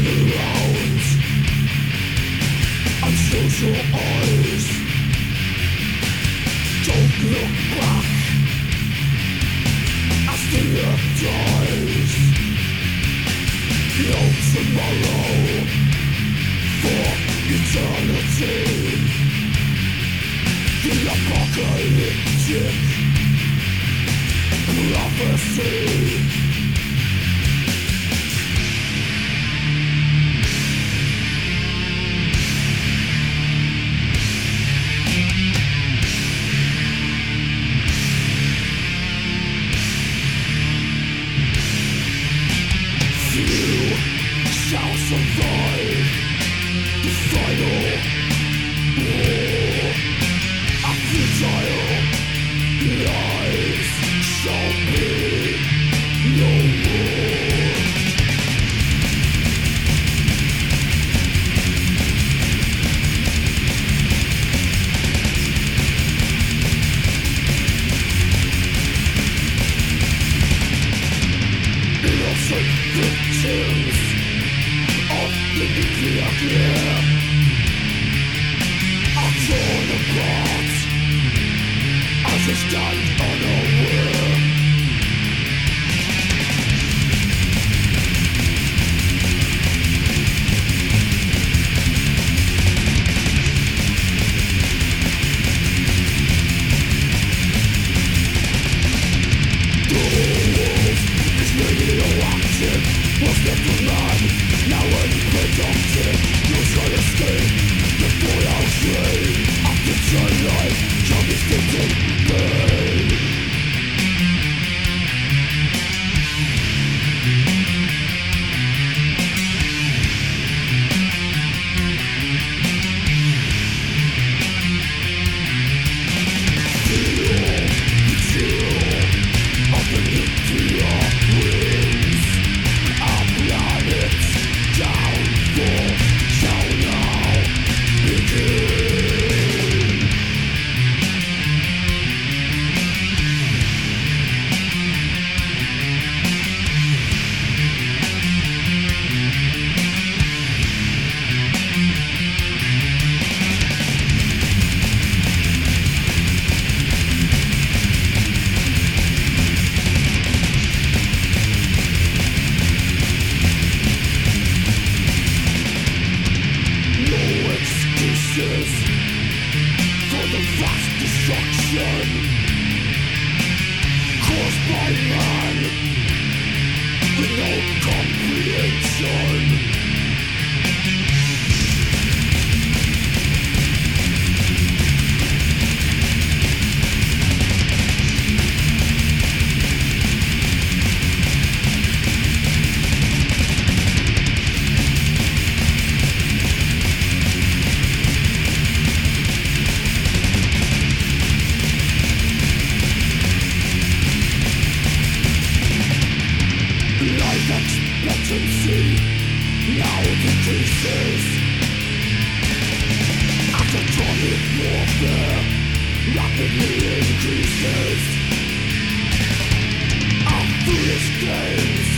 around and social eyes. Don't look back as the year dies. No tomorrow for eternity. The apocalyptic prophecy. Shall survive the final war. A futile lives shall be no more. Innocent victims of the nuclear glare are torn apart as they stand unaware. The world is radioactive, was left a man, now unproductive. You shall escape the fallout train. After your life shall be spent in pain. Of the nuclear winds, our planet's downfall shall now begin. No excuses for the vast destruction caused by man with no comprehension. Life expectancy now decreases. Atomic warfare rapidly increases. Our foolish games